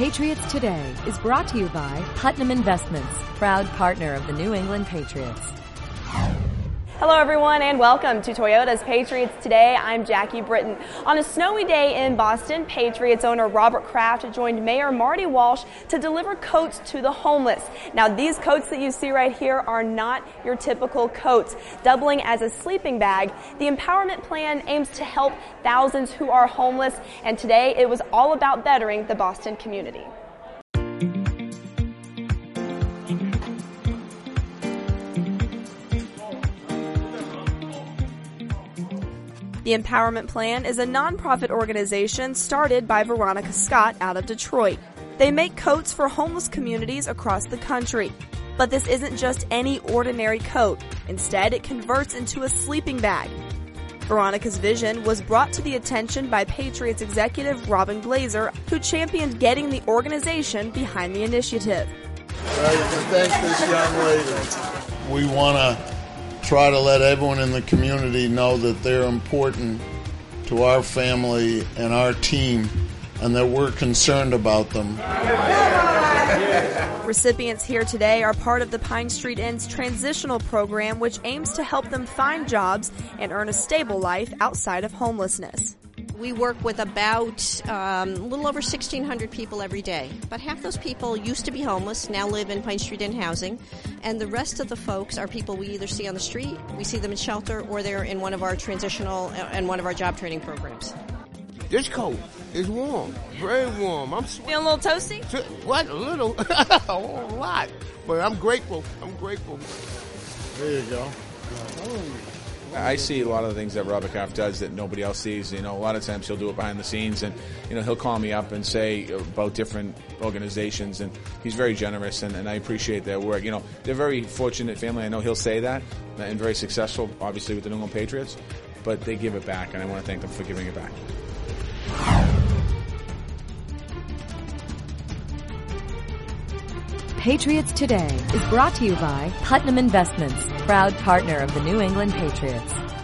Patriots Today is brought to you by Putnam Investments, proud partner of the New England Patriots. Hello everyone and welcome to Toyota's Patriots Today. I'm Jackie Britton. On a snowy day in Boston, Patriots owner Robert Kraft joined Mayor Marty Walsh to deliver coats to the homeless. Now these coats that you see right here are not your typical coats. Doubling as a sleeping bag, the Empowerment Plan aims to help thousands who are homeless, and today it was all about bettering the Boston community. The Empowerment Plan is a nonprofit organization started by Veronica Scott out of Detroit. They make coats for homeless communities across the country. But this isn't just any ordinary coat. Instead, it converts into a sleeping bag. Veronica's vision was brought to the attention by Patriots executive Robin Glazer, who championed getting the organization behind the initiative. I'd like to thank this young lady. We want to try to let everyone in the community know that they're important to our family and our team and that we're concerned about them. Recipients here today are part of the Pine Street Inn's transitional program, which aims to help them find jobs and earn a stable life outside of homelessness. We work with about a little over 1,600 people every day. About half those people used to be homeless, now live in Pine Street Inn housing, and the rest of the folks are people we either see on the street, we see them in shelter, or they're in one of our transitional and one of our job training programs. This coat is warm, very warm. I'm feeling a little toasty? What? A little? A lot. But I'm grateful. There you go. I see a lot of the things that Robert Kraft does that nobody else sees. You know, a lot of times he'll do it behind the scenes, and he'll call me up and say about different organizations, and he's very generous, and I appreciate their work. They're a very fortunate family. I know he'll say that, and very successful, obviously, with the New England Patriots, but they give it back, and I want to thank them for giving it back. Patriots Today is brought to you by Putnam Investments, proud partner of the New England Patriots.